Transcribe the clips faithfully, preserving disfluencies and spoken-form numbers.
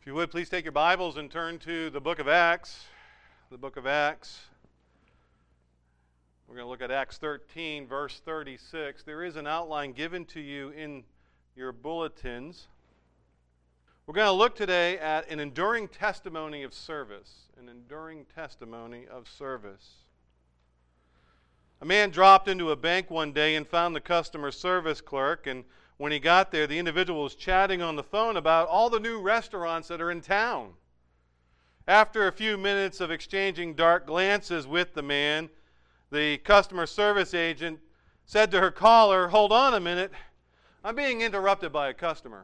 you would, please take your Bibles and turn to the book of Acts. The book of Acts. We're going to look at Acts thirteen, verse thirty-six. There is an outline given to you in your bulletins. We're going to look today at an enduring testimony of service. An enduring testimony of service. A man dropped into a bank one day and found the customer service clerk, and when he got there, the individual was chatting on the phone about all the new restaurants that are in town. After a few minutes of exchanging dark glances with the man, the customer service agent said to her caller, "Hold on a minute, I'm being interrupted by a customer."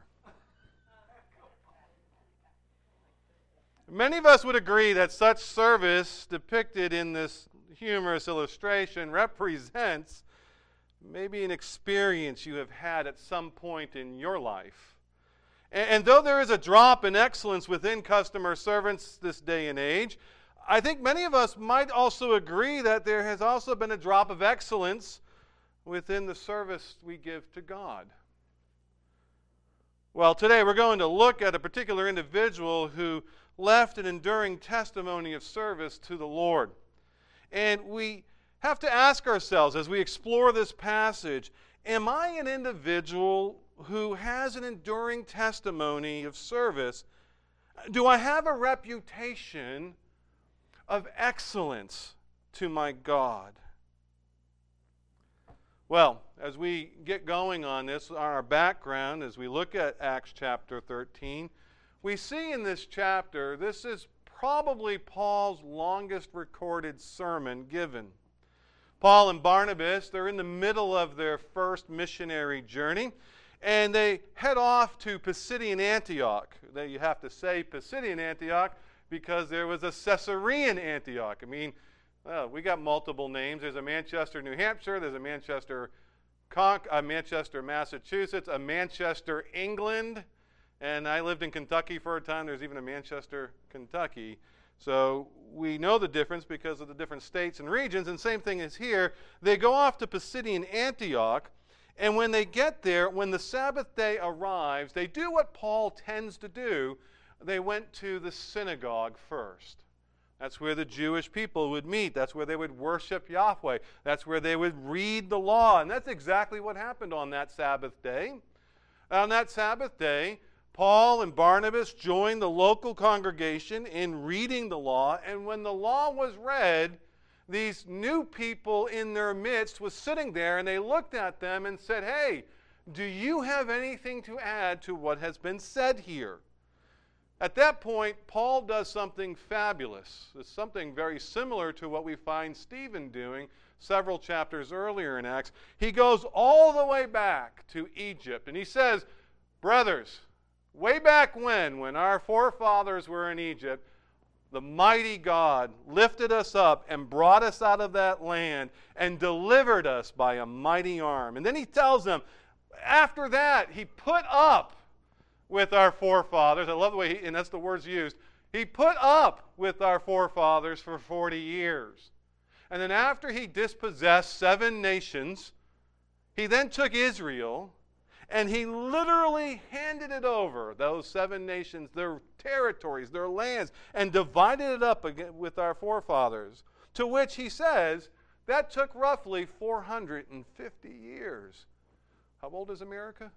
Many of us would agree that such service depicted in this humorous illustration represents maybe an experience you have had at some point in your life. And, and though there is a drop in excellence within customer servants this day and age, I think many of us might also agree that there has also been a drop of excellence within the service we give to God. Well, today we're going to look at a particular individual who left an enduring testimony of service to the Lord. And we have to ask ourselves as we explore this passage, am I an individual who has an enduring testimony of service? Do I have a reputation of excellence to my God? Well, as we get going on this, on our background, as we look at Acts chapter thirteen, we see in this chapter, this is probably Paul's longest recorded sermon given. Paul and Barnabas, they're in the middle of their first missionary journey, and they head off to Pisidian Antioch. They, you have to say Pisidian Antioch because there was a Caesarean Antioch. I mean, well, we got multiple names. There's a Manchester, New Hampshire. There's a Manchester, Con- a Manchester, Massachusetts. A Manchester, England. And I lived in Kentucky for a time. There's even a Manchester, Kentucky. So we know the difference because of the different states and regions. And same thing is here. They go off to Pisidian Antioch. And when they get there, when the Sabbath day arrives, they do what Paul tends to do. They went to the synagogue first. That's where the Jewish people would meet. That's where they would worship Yahweh. That's where they would read the law. And that's exactly what happened on that Sabbath day. On that Sabbath day, Paul and Barnabas joined the local congregation in reading the law, and when the law was read, these new people in their midst was sitting there, and they looked at them and said, "Hey, do you have anything to add to what has been said here?" At that point, Paul does something fabulous. It's something very similar to what we find Stephen doing several chapters earlier in Acts. He goes all the way back to Egypt, and he says, "Brothers, way back when, when our forefathers were in Egypt, the mighty God lifted us up and brought us out of that land and delivered us by a mighty arm." And then he tells them, after that, he put up with our forefathers. I love the way, he, and that's the words used. He put up with our forefathers for forty years. And then after he dispossessed seven nations, he then took Israel, and he literally handed it over, those seven nations, their territories, their lands, and divided it up again with our forefathers. To which he says, that took roughly four hundred fifty years. How old is America?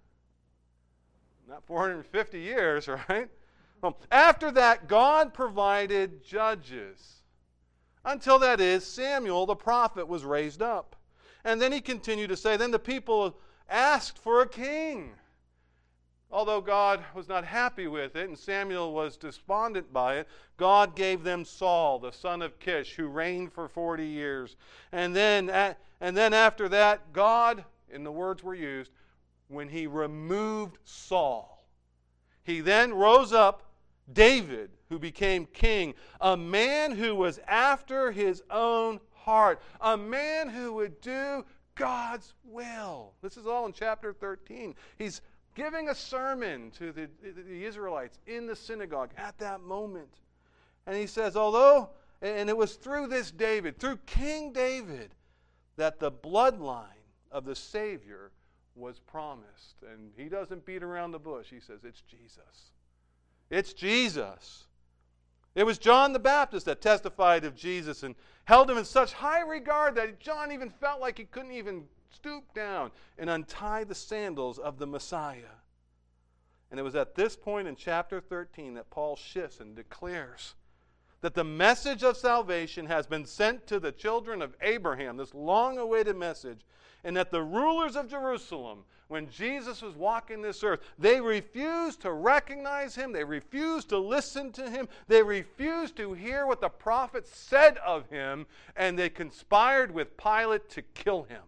Not four hundred fifty years, right? Well, after that, God provided judges. Until, that is, Samuel the prophet was raised up. And then he continued to say, then the people asked for a king. Although God was not happy with it, and Samuel was despondent by it, God gave them Saul, the son of Kish, who reigned for forty years. And then, and then after that, God, and the words were used, when he removed Saul, he then rose up David, who became king, a man who was after his own heart, a man who would do God's will. This is all in chapter thirteen. He's giving a sermon to the, the Israelites in the synagogue at that moment. And he says, although, and it was through this David, through King David, that the bloodline of the Savior was promised. And he doesn't beat around the bush. He says, it's Jesus. It's Jesus. It was John the Baptist that testified of Jesus and held him in such high regard that John even felt like he couldn't even stoop down and untie the sandals of the Messiah. And it was at this point in chapter thirteen that Paul shifts and declares that the message of salvation has been sent to the children of Abraham, this long-awaited message, and that the rulers of Jerusalem, when Jesus was walking this earth, they refused to recognize him, they refused to listen to him, they refused to hear what the prophets said of him, and they conspired with Pilate to kill him.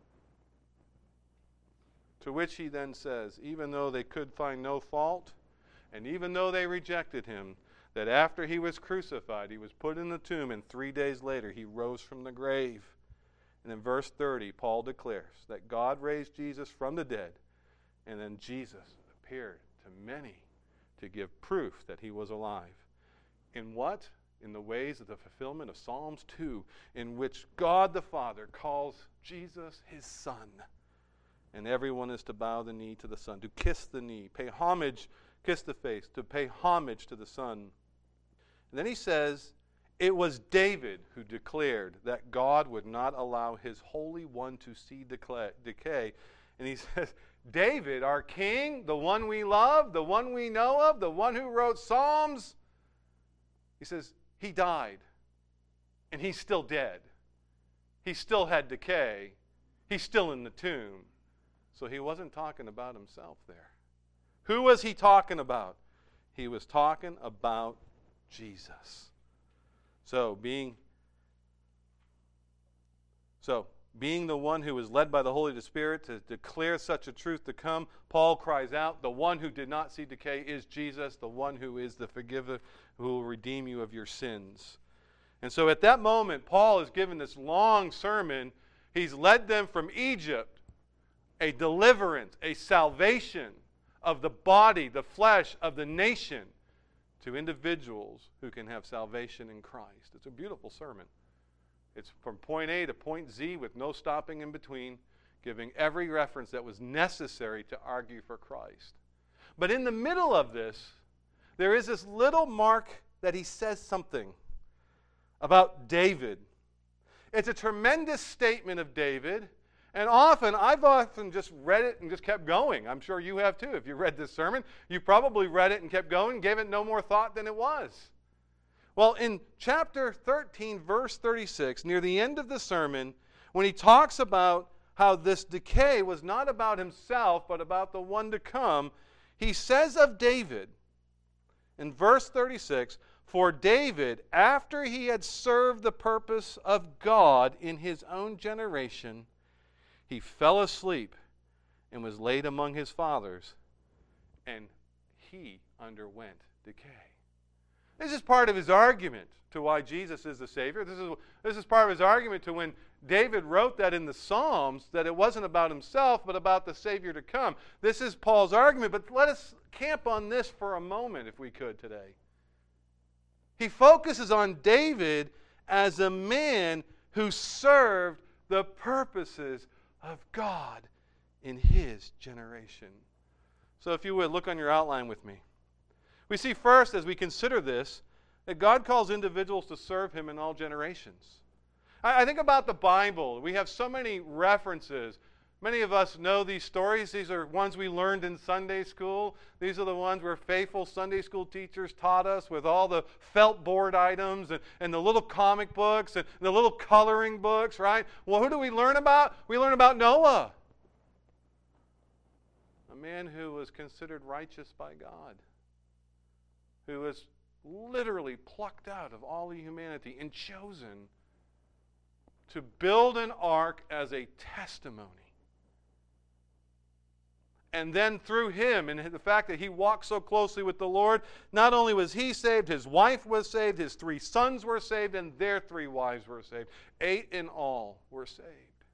To which he then says, even though they could find no fault, and even though they rejected him, that after he was crucified, he was put in the tomb, and three days later he rose from the grave. And in verse thirty, Paul declares that God raised Jesus from the dead, and then Jesus appeared to many to give proof that he was alive. In what? In the ways of the fulfillment of Psalms two, in which God the Father calls Jesus his Son. And everyone is to bow the knee to the Son, to kiss the knee, pay homage, kiss the face, to pay homage to the Son. And then he says, it was David who declared that God would not allow his Holy One to see decay. And he says, David, our king, the one we love, the one we know of, the one who wrote Psalms, he says, he died. And he's still dead. He still had decay. He's still in the tomb. So he wasn't talking about himself there. Who was he talking about? He was talking about Jesus. So being so being the one who was led by the Holy Spirit to declare such a truth to come, Paul cries out, the one who did not see decay is Jesus, the one who is the forgiver who will redeem you of your sins. And so at that moment, Paul is given this long sermon. He's led them from Egypt, a deliverance, a salvation of the body, the flesh of the nation, to individuals who can have salvation in Christ. It's a beautiful sermon. It's from point A to point Z with no stopping in between, giving every reference that was necessary to argue for Christ. But in the middle of this, there is this little mark that he says something about David. It's a tremendous statement of David. And often, I've often just read it and just kept going. I'm sure you have too. If you read this sermon, you probably read it and kept going, gave it no more thought than it was. Well, in chapter thirteen, verse thirty-six, near the end of the sermon, when he talks about how this decay was not about himself, but about the one to come, he says of David, in verse thirty-six, for David, after he had served the purpose of God in his own generation, he fell asleep and was laid among his fathers, and he underwent decay. This is part of his argument to why Jesus is the Savior. This is, this is part of his argument to when David wrote that in the Psalms, that it wasn't about himself, but about the Savior to come. This is Paul's argument, but let us camp on this for a moment, if we could, today. He focuses on David as a man who served the purposes of God in his generation. So if you would, look on your outline with me. We see first, as we consider this, that God calls individuals to serve him in all generations. I, I think about the Bible. We have so many references. Many of us know these stories. These are ones we learned in Sunday school. These are the ones where faithful Sunday school teachers taught us with all the felt board items and, and the little comic books and the little coloring books, right? Well, who do we learn about? We learn about Noah, a man who was considered righteous by God, who was literally plucked out of all of humanity and chosen to build an ark as a testimony. And then through him and the fact that he walked so closely with the Lord, not only was he saved, his wife was saved, his three sons were saved, and their three wives were saved. Eight in all were saved.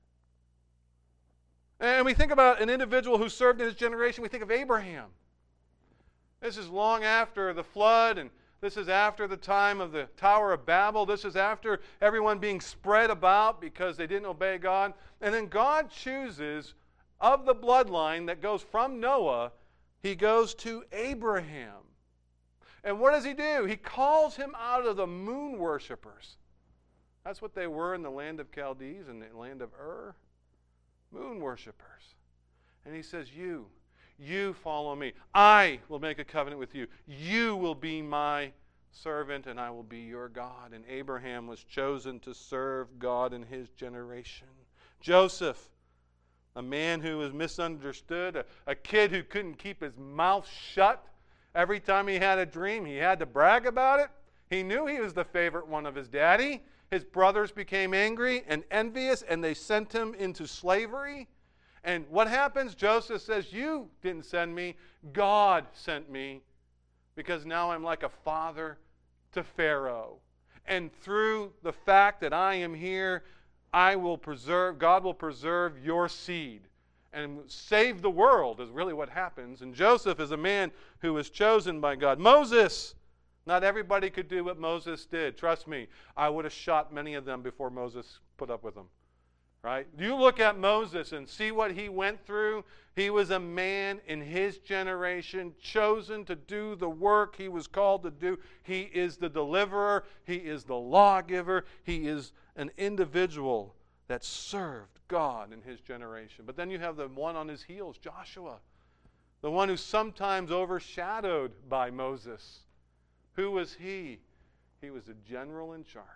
And we think about an individual who served in his generation. We think of Abraham. This is long after the flood, and this is after the time of the Tower of Babel. This is after everyone being spread about because they didn't obey God. And then God chooses, of the bloodline that goes from Noah, he goes to Abraham. And what does he do? He calls him out of the moon worshipers. That's what they were in the land of Chaldees and the land of Ur. Moon worshipers. And he says, you, you follow me. I will make a covenant with you. You will be my servant and I will be your God. And Abraham was chosen to serve God in his generation. Joseph, a man who was misunderstood, a, a kid who couldn't keep his mouth shut. Every time he had a dream, he had to brag about it. He knew he was the favorite one of his daddy. His brothers became angry and envious, and they sent him into slavery. And what happens? Joseph says, you didn't send me. God sent me, because now I'm like a father to Pharaoh. And through the fact that I am here, I will preserve, God will preserve your seed and save the world is really what happens. And Joseph is a man who was chosen by God. Moses, not everybody could do what Moses did. Trust me, I would have shot many of them before Moses put up with them. Right? You look at Moses and see what he went through. He was a man in his generation chosen to do the work he was called to do. He is the deliverer. He is the lawgiver. He is an individual that served God in his generation. But then you have the one on his heels, Joshua, the one who's sometimes overshadowed by Moses. Who was he? He was a general in charge.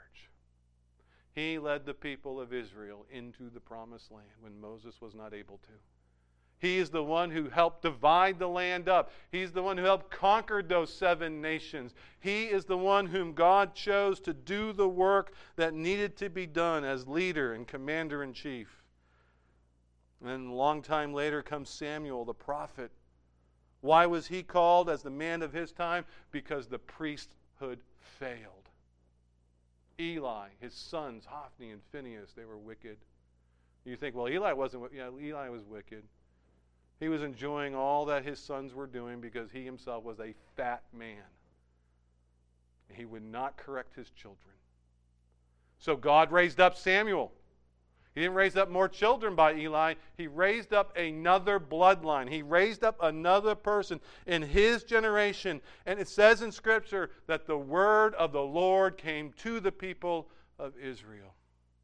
He led the people of Israel into the promised land when Moses was not able to. He is the one who helped divide the land up. He's the one who helped conquer those seven nations. He is the one whom God chose to do the work that needed to be done as leader and commander-in-chief. And then a long time later comes Samuel, the prophet. Why was he called as the man of his time? Because the priesthood failed. Eli, his sons, Hophni and Phinehas, they were wicked. You think, well, Eli wasn't, yeah, Eli was wicked. He was enjoying all that his sons were doing because he himself was a fat man. He would not correct his children. So God raised up Samuel. He didn't raise up more children by Eli. He raised up another bloodline. He raised up another person in his generation. And it says in Scripture that the word of the Lord came to the people of Israel.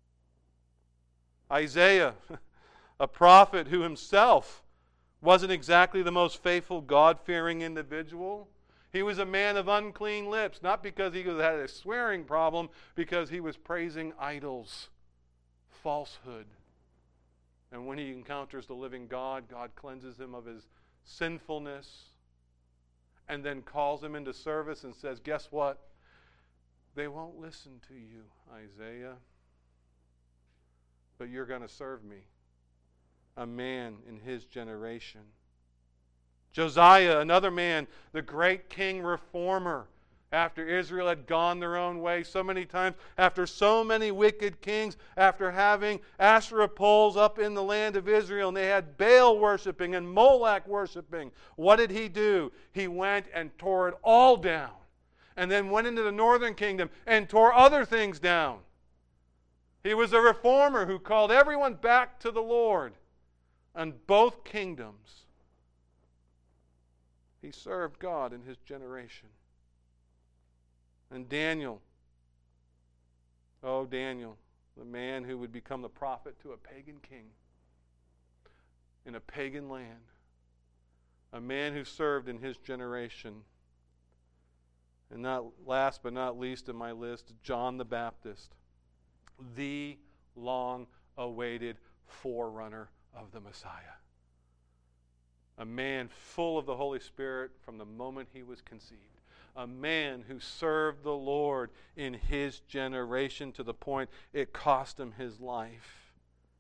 Isaiah, a prophet who himself wasn't exactly the most faithful, God-fearing individual. He was a man of unclean lips, not because he had a swearing problem, because he was praising idols. Falsehood. And when he encounters the living God, God cleanses him of his sinfulness and then calls him into service and says, guess what? They won't listen to you, Isaiah, but you're going to serve me. A man in his generation. Josiah, another man, the great king reformer. After Israel had gone their own way so many times, after so many wicked kings, after having Asherah poles up in the land of Israel, and they had Baal worshiping and Moloch worshiping, what did he do? He went and tore it all down, and then went into the northern kingdom and tore other things down. He was a reformer who called everyone back to the Lord. And both kingdoms, he served God in his generation. And Daniel, oh Daniel, the man who would become the prophet to a pagan king in a pagan land, a man who served in his generation. And not last but not least in my list, John the Baptist, the long-awaited forerunner of the Messiah. A man full of the Holy Spirit from the moment he was conceived. A man who served the Lord in his generation to the point it cost him his life.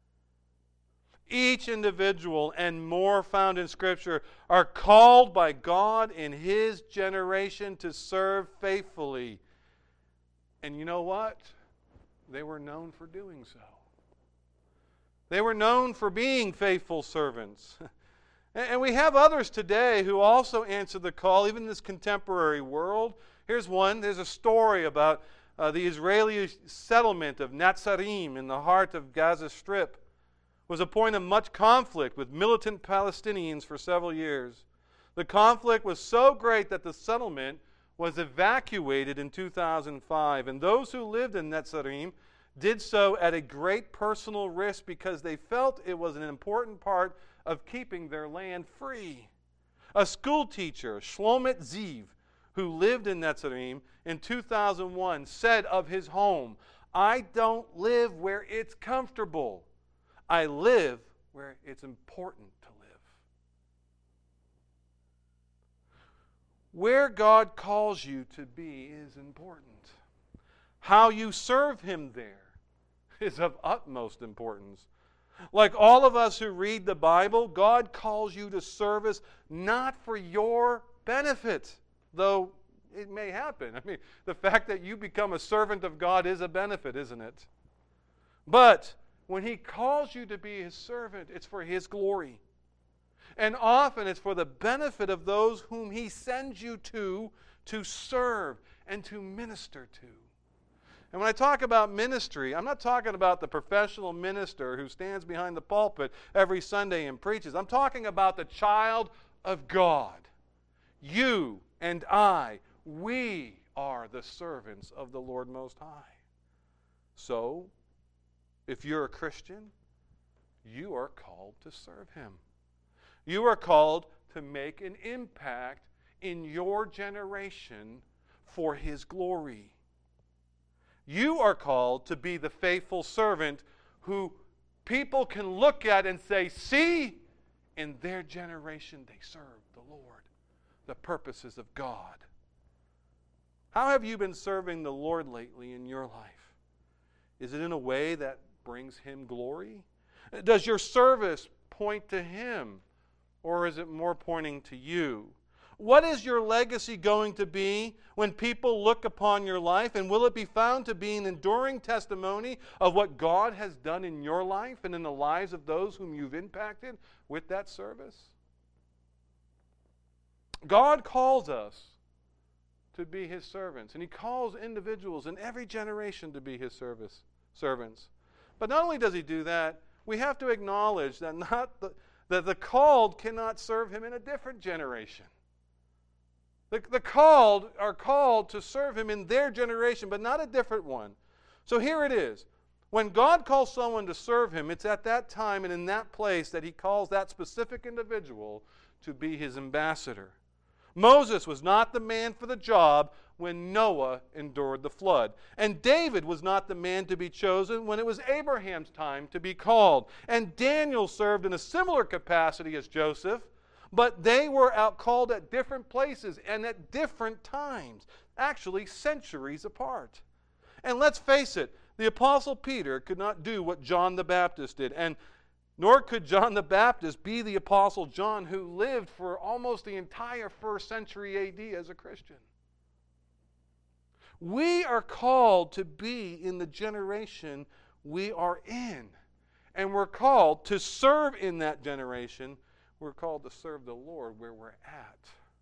Each individual and more found in Scripture are called by God in his generation to serve faithfully. And you know what? They were known for doing so. They were known for being faithful servants. And we have others today who also answer the call, even in this contemporary world. Here's one. There's a story about uh, the Israeli settlement of Netzarim in the heart of Gaza Strip. It was a point of much conflict with militant Palestinians for several years. The conflict was so great that the settlement was evacuated in two thousand five, and those who lived in Netzarim did so at a great personal risk because they felt it was an important part of keeping their land free. A school teacher, Shlomit Ziv, who lived in Netzarim in two thousand one, said of his home, "I don't live where it's comfortable. I live where it's important to live." Where God calls you to be is important. How you serve Him there is of utmost importance. Like all of us who read the Bible, God calls you to service not for your benefit, though it may happen. I mean, the fact that you become a servant of God is a benefit, isn't it? But when He calls you to be His servant, it's for His glory. And often it's for the benefit of those whom He sends you to, to serve and to minister to. And when I talk about ministry, I'm not talking about the professional minister who stands behind the pulpit every Sunday and preaches. I'm talking about the child of God. You and I, we are the servants of the Lord Most High. So, if you're a Christian, you are called to serve Him. You are called to make an impact in your generation for His glory. You are called to be the faithful servant who people can look at and say, "See, in their generation they served the Lord, the purposes of God." How have you been serving the Lord lately in your life? Is it in a way that brings Him glory? Does your service point to Him, or is it more pointing to you? What is your legacy going to be when people look upon your life? And will it be found to be an enduring testimony of what God has done in your life and in the lives of those whom you've impacted with that service? God calls us to be His servants, and He calls individuals in every generation to be His service servants. But not only does He do that, we have to acknowledge that not the, that the called cannot serve Him in a different generation. The, the called are called to serve Him in their generation, but not a different one. So here it is. When God calls someone to serve Him, it's at that time and in that place that He calls that specific individual to be His ambassador. Moses was not the man for the job when Noah endured the flood. And David was not the man to be chosen when it was Abraham's time to be called. And Daniel served in a similar capacity as Joseph, but they were out called at different places and at different times, actually centuries apart. And let's face it, the Apostle Peter could not do what John the Baptist did, and nor could John the Baptist be the Apostle John, who lived for almost the entire first century A D as a Christian. We are called to be in the generation we are in, and we're called to serve in that generation. We're called to serve the Lord where we're at.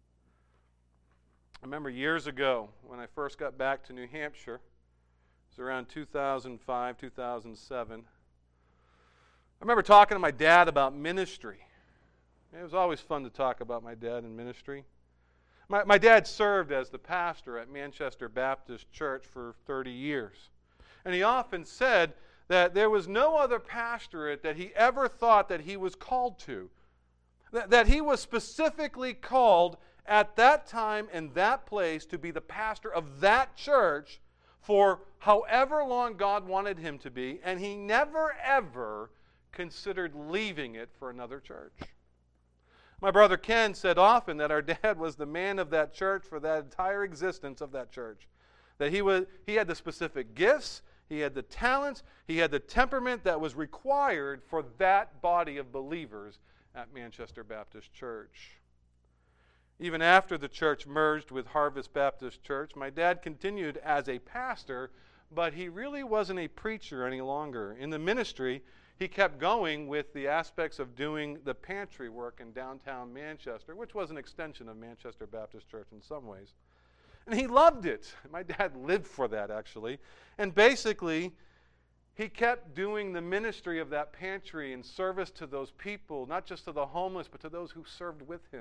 I remember years ago when I first got back to New Hampshire, it was around two thousand five, two thousand seven. I remember talking to my dad about ministry. It was always fun to talk about my dad and ministry. My, my dad served as the pastor at Manchester Baptist Church for thirty years. And he often said that there was no other pastorate that he ever thought that he was called to. That, that he was specifically called at that time and that place to be the pastor of that church for however long God wanted him to be, and he never ever considered leaving it for another church. My brother Ken said often that our dad was the man of that church for that entire existence of that church. That he was, he had the specific gifts, he had the talents, he had the temperament that was required for that body of believers at Manchester Baptist Church. Even after the church merged with Harvest Baptist Church, my dad continued as a pastor, but he really wasn't a preacher any longer. In the ministry, he kept going with the aspects of doing the pantry work in downtown Manchester, which was an extension of Manchester Baptist Church in some ways. And he loved it. My dad lived for that, actually. And basically, he kept doing the ministry of that pantry in service to those people, not just to the homeless, but to those who served with him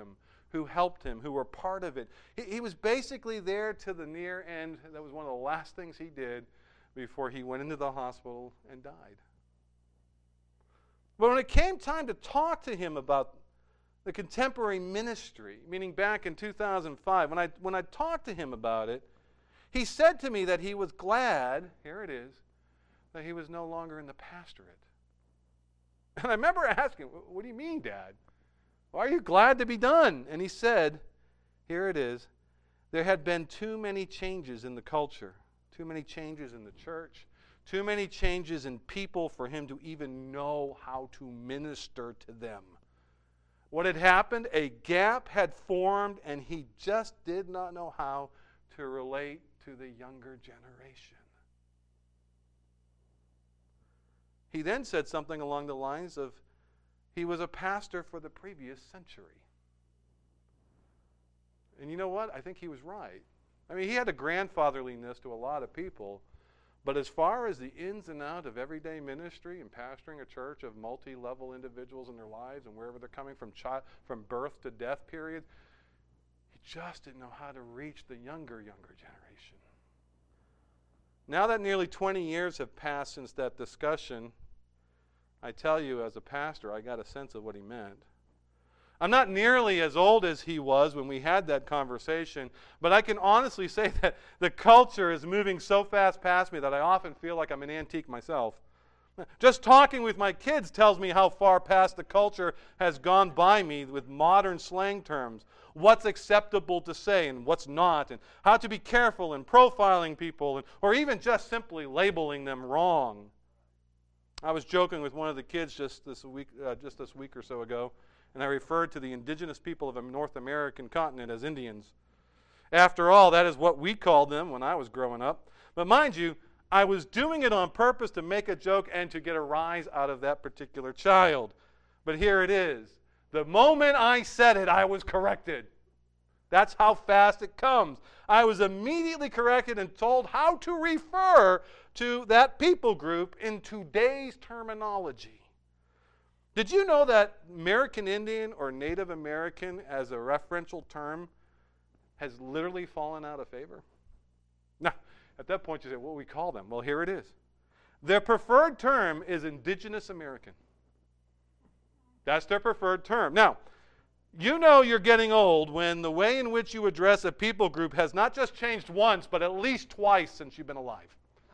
who helped him, who were part of it. He, he was basically there to the near end. That was one of the last things he did before he went into the hospital and died. But when it came time to talk to him about the contemporary ministry, meaning back in two thousand five, when I, when I talked to him about it, he said to me that he was glad, here it is, that he was no longer in the pastorate. And I remember asking, what do you mean, Dad? Why are you glad to be done? And he said, here it is, there had been too many changes in the culture, too many changes in the church, too many changes in people for him to even know how to minister to them. What had happened? A gap had formed, and he just did not know how to relate to the younger generation. He then said something along the lines of, he was a pastor for the previous century. And you know what? I think he was right. I mean, he had a grandfatherliness to a lot of people, but as far as the ins and outs of everyday ministry and pastoring a church of multi-level individuals in their lives and wherever they're coming from, child, from birth to death period, he just didn't know how to reach the younger, younger generation. Now that nearly twenty years have passed since that discussion, I tell you, as a pastor, I got a sense of what he meant. I'm not nearly as old as he was when we had that conversation, but I can honestly say that the culture is moving so fast past me that I often feel like I'm an antique myself. Just talking with my kids tells me how far past the culture has gone by me with modern slang terms. What's acceptable to say and what's not, and how to be careful in profiling people, and, or even just simply labeling them wrong. I was joking with one of the kids just this week, uh, just this week or so ago, and I referred to the indigenous people of the North American continent as Indians. After all, that is what we called them when I was growing up. But mind you, I was doing it on purpose to make a joke and to get a rise out of that particular child. But here it is. The moment I said it, I was corrected. That's how fast it comes. I was immediately corrected and told how to refer to that people group in today's terminology. Did you know that American Indian or Native American as a referential term has literally fallen out of favor? Now, at that point you say, what do we call them? Well, here it is. Their preferred term is Indigenous American. That's their preferred term. Now, you know you're getting old when the way in which you address a people group has not just changed once, but at least twice since you've been alive.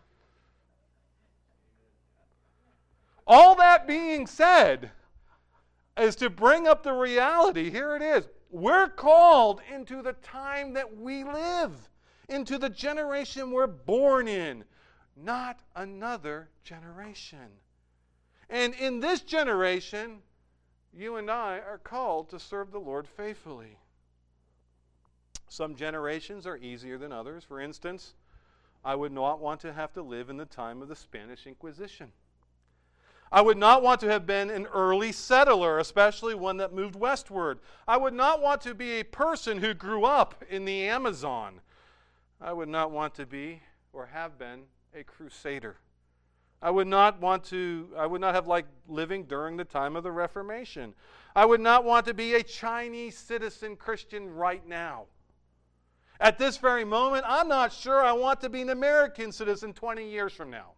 All that being said is to bring up the reality. Here it is. We're called into the time that we live, into the generation we're born in, not another generation. And in this generation, you and I are called to serve the Lord faithfully. Some generations are easier than others. For instance, I would not want to have to live in the time of the Spanish Inquisition. I would not want to have been an early settler, especially one that moved westward. I would not want to be a person who grew up in the Amazon. I would not want to be or have been a crusader. I would not want to, I would not have liked living during the time of the Reformation. I would not want to be a Chinese citizen Christian right now. At this very moment, I'm not sure I want to be an American citizen twenty years from now.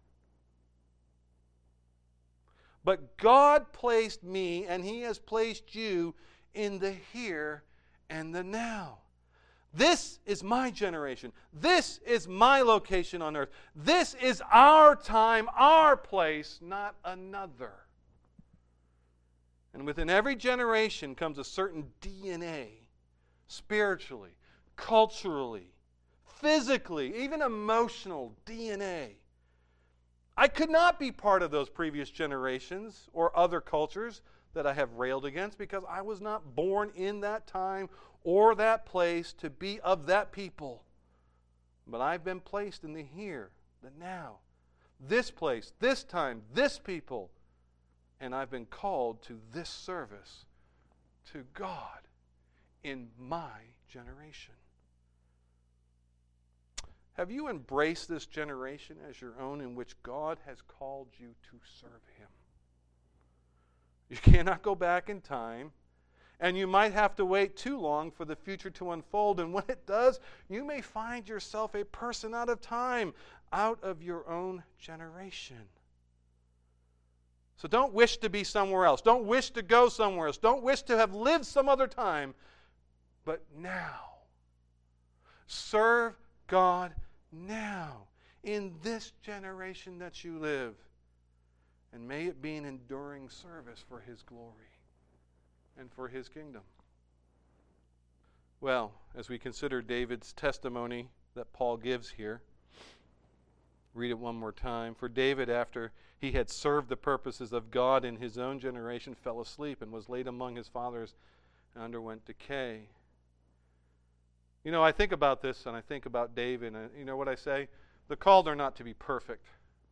But God placed me, and He has placed you in the here and the now. This is my generation. This is my location on earth. This is our time, our place, not another. And within every generation comes a certain D N A, spiritually, culturally, physically, even emotional D N A. I could not be part of those previous generations or other cultures that I have railed against because I was not born in that time or that place to be of that people. But I've been placed in the here, the now, this place, this time, this people, and I've been called to this service to God in my generation. Have you embraced this generation as your own in which God has called you to serve Him? You cannot go back in time And you might have to wait too long for the future to unfold. And when it does, you may find yourself a person out of time, out of your own generation. So don't wish to be somewhere else. Don't wish to go somewhere else. Don't wish to have lived some other time. But now. Serve God now, in this generation that you live. And may it be an enduring service for His glory and for His kingdom. Well, as we consider David's testimony that Paul gives here, read it one more time. For David, after he had served the purposes of God in his own generation, fell asleep and was laid among his fathers and underwent decay. You know, I think about this and I think about David, and you know what I say? The called are not to be perfect,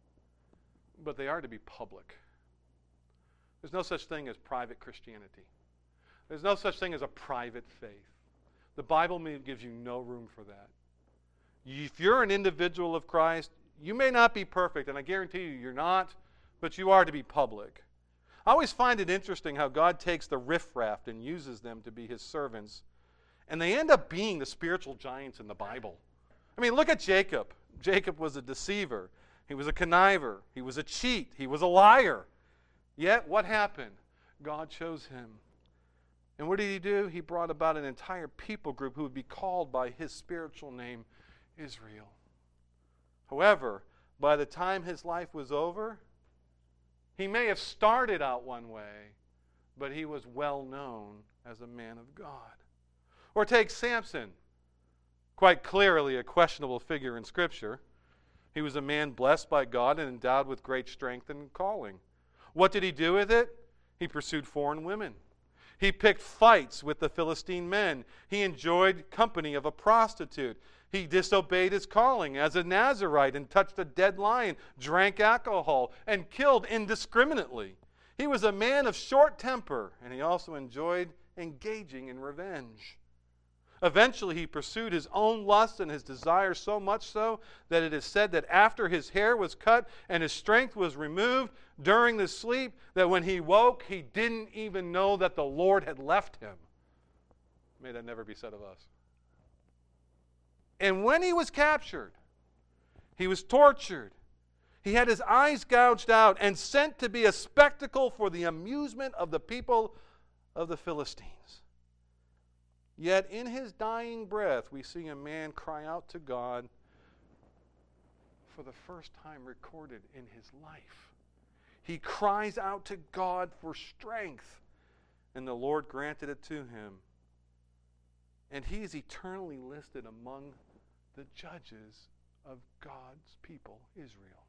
but they are to be public. There's no such thing as private Christianity. There's no such thing as a private faith. The Bible gives you no room for that. If you're an individual of Christ, you may not be perfect, and I guarantee you you're not, but you are to be public. I always find it interesting how God takes the riffraff and uses them to be His servants, and they end up being the spiritual giants in the Bible. I mean, look at Jacob. Jacob was a deceiver. He was a conniver. He was a cheat. He was a liar. Yet, what happened? God chose him. And what did He do? He brought about an entire people group who would be called by His spiritual name, Israel. However, by the time his life was over, he may have started out one way, but he was well known as a man of God. Or take Samson, quite clearly a questionable figure in Scripture. He was a man blessed by God and endowed with great strength and calling. What did he do with it? He pursued foreign women. He picked fights with the Philistine men. He enjoyed company of a prostitute. He disobeyed his calling as a Nazirite and touched a dead lion, drank alcohol, and killed indiscriminately. He was a man of short temper, and he also enjoyed engaging in revenge. Eventually, he pursued his own lusts and his desires so much so that it is said that after his hair was cut and his strength was removed during the sleep, that when he woke, he didn't even know that the Lord had left him. May that never be said of us. And when he was captured, he was tortured. He had his eyes gouged out and sent to be a spectacle for the amusement of the people of the Philistines. Yet in his dying breath, we see a man cry out to God for the first time recorded in his life. He cries out to God for strength, and the Lord granted it to him. And he is eternally listed among the judges of God's people, Israel.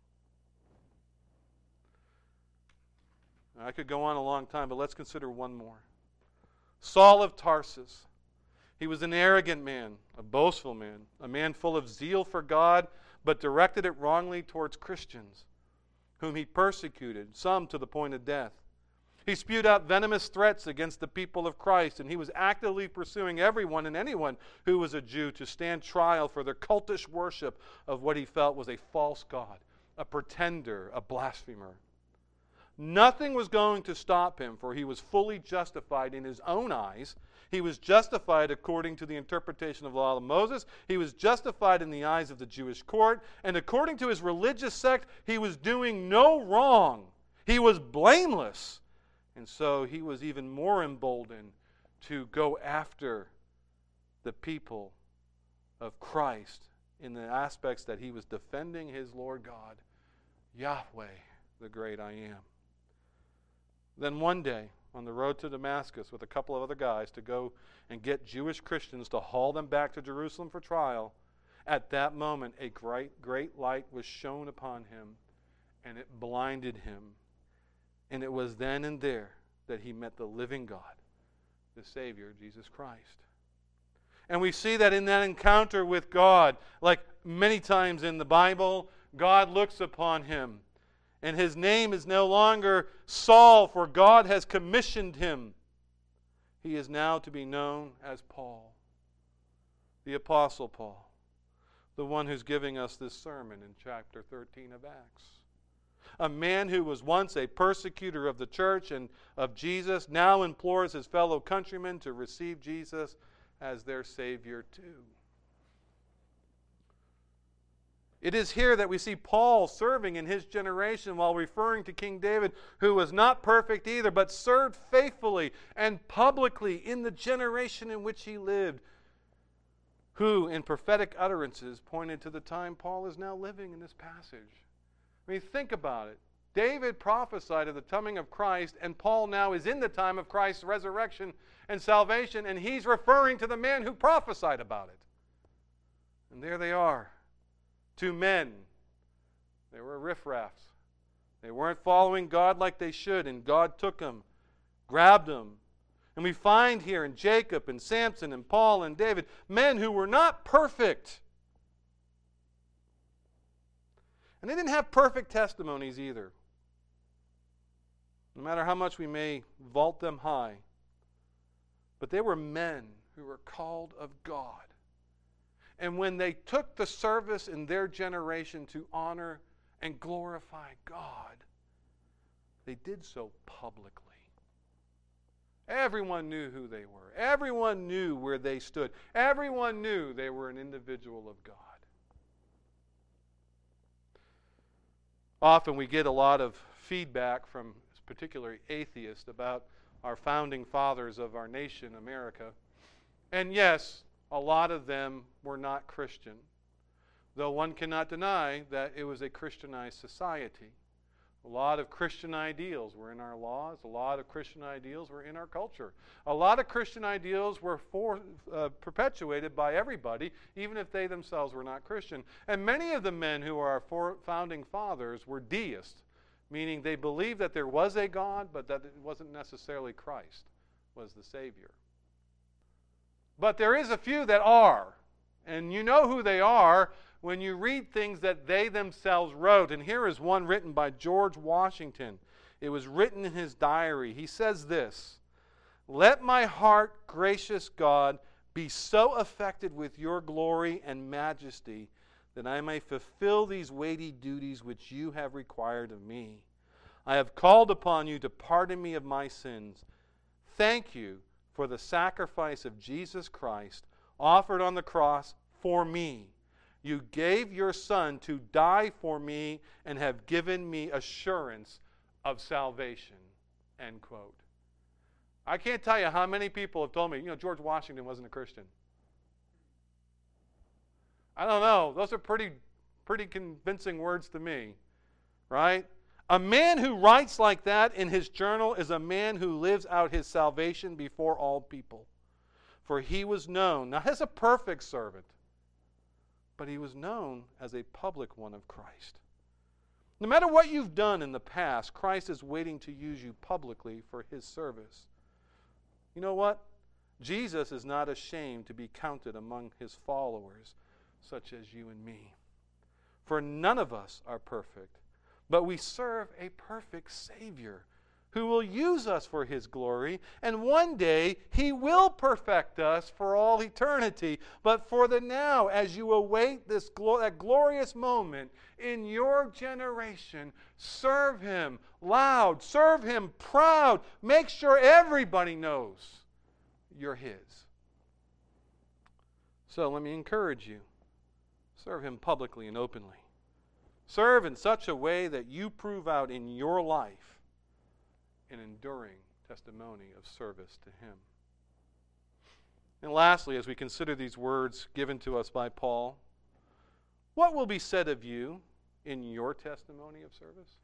Now, I could go on a long time, but let's consider one more. Saul of Tarsus. He was an arrogant man, a boastful man, a man full of zeal for God, but directed it wrongly towards Christians, whom he persecuted, some to the point of death. He spewed out venomous threats against the people of Christ, and he was actively pursuing everyone and anyone who was a Jew to stand trial for their cultish worship of what he felt was a false god, a pretender, a blasphemer. Nothing was going to stop him, for he was fully justified in his own eyes. He was justified according to the interpretation of the law of Moses. He was justified in the eyes of the Jewish court. And according to his religious sect, he was doing no wrong. He was blameless. And so he was even more emboldened to go after the people of Christ in the aspects that he was defending his Lord God, Yahweh, the great I am. Then one day, on the road to Damascus with a couple of other guys to go and get Jewish Christians to haul them back to Jerusalem for trial, at that moment a great, great light was shone upon him, and it blinded him. And it was then and there that he met the living God, the Savior, Jesus Christ. And we see that in that encounter with God, like many times in the Bible, God looks upon him. And his name is no longer Saul, for God has commissioned him. He is now to be known as Paul, the Apostle Paul, the one who's giving us this sermon in chapter thirteen of Acts. A man who was once a persecutor of the church and of Jesus now implores his fellow countrymen to receive Jesus as their Savior too. It is here that we see Paul serving in his generation while referring to King David, who was not perfect either, but served faithfully and publicly in the generation in which he lived, who in prophetic utterances pointed to the time Paul is now living in this passage. I mean, think about it. David prophesied of the coming of Christ, and Paul now is in the time of Christ's resurrection and salvation, and he's referring to the man who prophesied about it. And there they are. Two men. They were riffraffs. They weren't following God like they should, and God took them, grabbed them. And we find here in Jacob and Samson and Paul and David, men who were not perfect. And they didn't have perfect testimonies either. No matter how much we may vault them high. But they were men who were called of God. And when they took the service in their generation to honor and glorify God, they did so publicly. Everyone knew who they were. Everyone knew where they stood. Everyone knew they were an individual of God. Often we get a lot of feedback from particularly atheists about our founding fathers of our nation, America. And yes, a lot of them were not Christian, though one cannot deny that it was a Christianized society. A lot of Christian ideals were in our laws. A lot of Christian ideals were in our culture. A lot of Christian ideals were for, uh, perpetuated by everybody, even if they themselves were not Christian. And many of the men who are our for founding fathers were deists, meaning they believed that there was a God, but that it wasn't necessarily Christ was the Savior. But there is a few that are, and you know who they are when you read things that they themselves wrote. And here is one written by George Washington. It was written in his diary. He says this: "Let my heart, gracious God, be so affected with your glory and majesty that I may fulfill these weighty duties which you have required of me. I have called upon you to pardon me of my sins. Thank you for the sacrifice of Jesus Christ offered on the cross for me. You gave your Son to die for me and have given me assurance of salvation." End quote. I can't tell you how many people have told me, you know, George Washington wasn't a Christian. I don't know. Those are pretty, pretty convincing words to me, right? A man who writes like that in his journal is a man who lives out his salvation before all people. For he was known, not as a perfect servant, but he was known as a public one of Christ. No matter what you've done in the past, Christ is waiting to use you publicly for his service. You know what? Jesus is not ashamed to be counted among his followers, such as you and me. For none of us are perfect, but we serve a perfect Savior who will use us for his glory, and one day he will perfect us for all eternity. But for the now, as you await this glo- that glorious moment in your generation, serve him loud, serve him proud. Make sure everybody knows you're his. So let me encourage you. Serve him publicly and openly. Serve in such a way that you prove out in your life an enduring testimony of service to him. And lastly, as we consider these words given to us by Paul, what will be said of you in your testimony of service?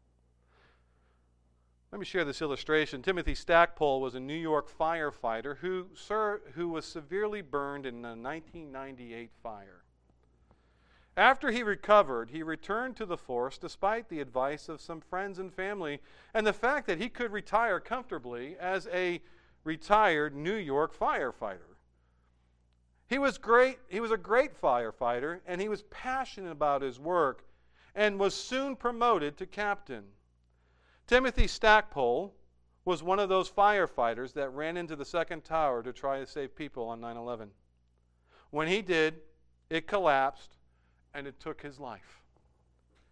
Let me share this illustration. Timothy Stackpole was a New York firefighter who, ser- who was severely burned in a nineteen ninety-eight fire. After he recovered, he returned to the force despite the advice of some friends and family and the fact that he could retire comfortably as a retired New York firefighter. He was great, he was a great firefighter, and he was passionate about his work and was soon promoted to captain. Timothy Stackpole was one of those firefighters that ran into the second tower to try to save people on nine eleven. When he did, it collapsed and it took his life.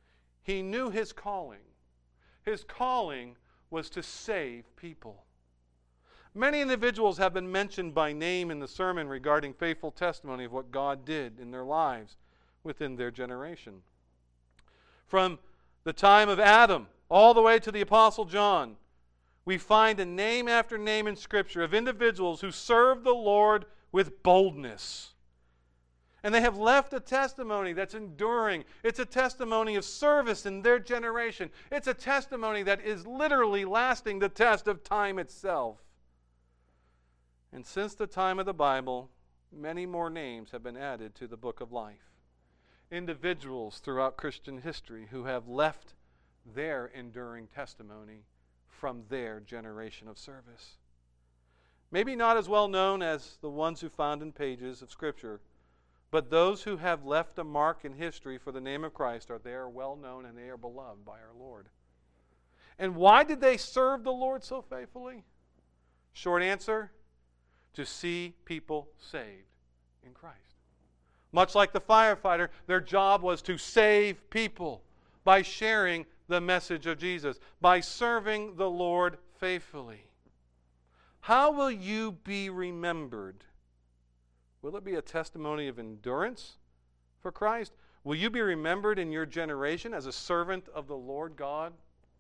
He knew his calling. His calling was to save people. Many individuals have been mentioned by name in the sermon regarding faithful testimony of what God did in their lives within their generation. From the time of Adam all the way to the Apostle John, we find a name after name in Scripture of individuals who served the Lord with boldness. And they have left a testimony that's enduring. It's a testimony of service in their generation. It's a testimony that is literally lasting the test of time itself. And since the time of the Bible, many more names have been added to the book of life. Individuals throughout Christian history who have left their enduring testimony from their generation of service. Maybe not as well known as the ones who found in pages of Scripture, but those who have left a mark in history for the name of Christ are they are well known and they are beloved by our Lord. And why did they serve the Lord so faithfully? Short answer, to see people saved in Christ. Much like the firefighter, their job was to save people by sharing the message of Jesus, by serving the Lord faithfully. How will you be remembered? Will it be a testimony of endurance for Christ? Will you be remembered in your generation as a servant of the Lord God?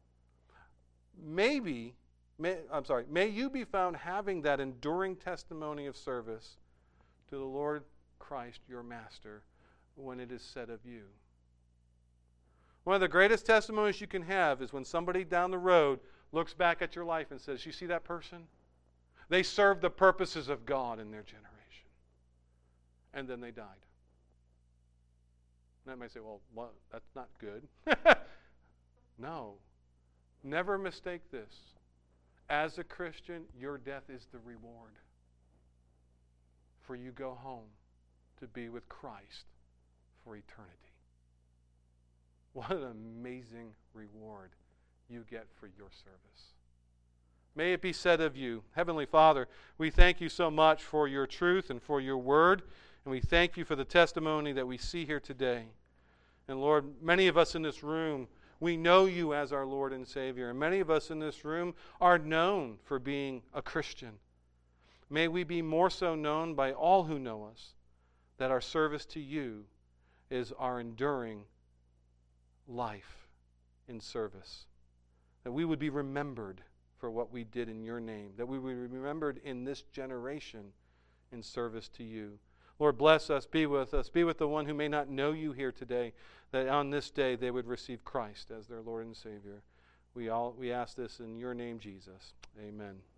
Maybe, may, I'm sorry, may you be found having that enduring testimony of service to the Lord Christ, your Master, when it is said of you. One of the greatest testimonies you can have is when somebody down the road looks back at your life and says, you see that person? They served the purposes of God in their generation. And then they died. And that may say, well, what? That's not good. No. Never mistake this. As a Christian, your death is the reward. For you go home to be with Christ for eternity. What an amazing reward you get for your service. May it be said of you, Heavenly Father, we thank you so much for your truth and for your word. And we thank you for the testimony that we see here today. And Lord, many of us in this room, we know you as our Lord and Savior. And many of us in this room are known for being a Christian. May we be more so known by all who know us that our service to you is our enduring life in service. That we would be remembered for what we did in your name. That we would be remembered in this generation in service to you. Lord, bless us, be with us, be with the one who may not know you here today, that on this day they would receive Christ as their Lord and Savior. We all we ask this in your name, Jesus. Amen.